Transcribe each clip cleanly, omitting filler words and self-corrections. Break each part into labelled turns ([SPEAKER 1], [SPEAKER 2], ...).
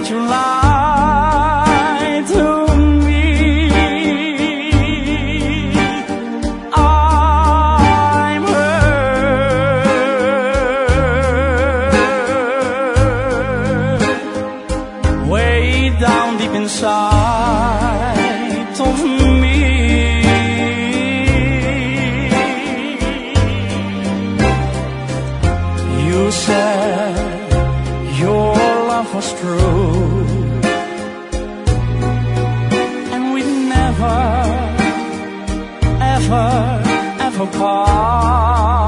[SPEAKER 1] that you lied to me. I'm hurt way down deep inside of me. You said your love was true, and we'd never, ever, ever part.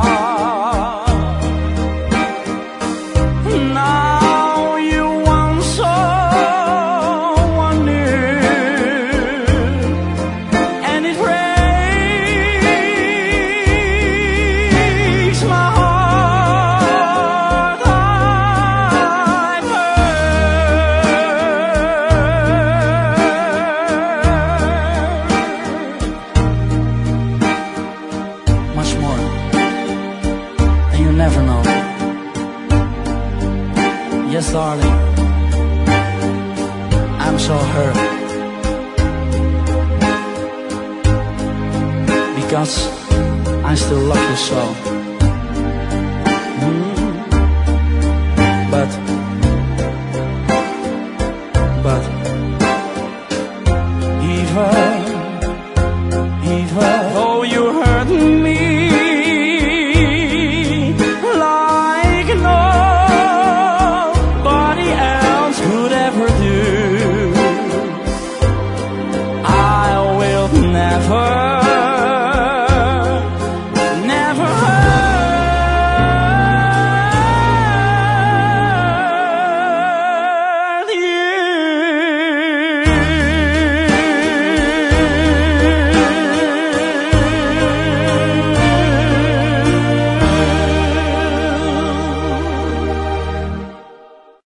[SPEAKER 1] Now you want someone new, and it breaks my heart. I'm hurt much more than you never know. Yes, darling, I'm so hurt because I still love you so.